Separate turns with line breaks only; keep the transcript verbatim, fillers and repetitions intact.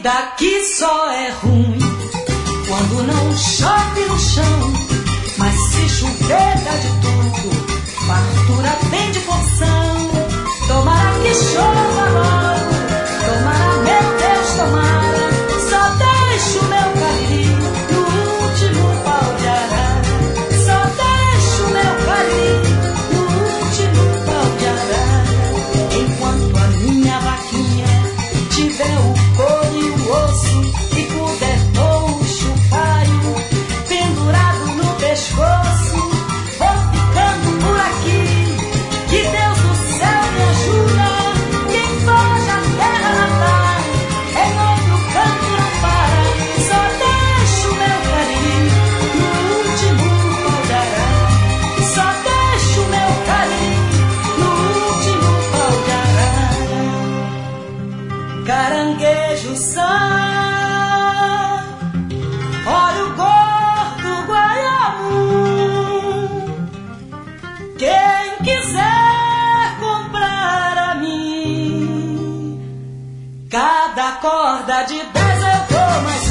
vida que só é ruim quando não chove no chão, mas se chover dá de tudo, fartura vem de porção. Tomara que chova logo, tomara, meu Deus, tomara, só deixo o meu cariri no último pau de arara, só deixo o meu cariri no último pau de arara. Enquanto a minha vaquinha tiver o couro e o osso e puder pôr o chupalho pendurado no pescoço, vou ficando por aqui. Que Deus do céu me ajuda, quem foge a terra natal, em outro canto não para, só deixo o meu cariri no último pau de arara, só deixo o meu cariri no último pau de arara. Caranguejo sá, olha o gordo guaiamu, quem quiser comprar a mim, cada corda de dez eu dou mais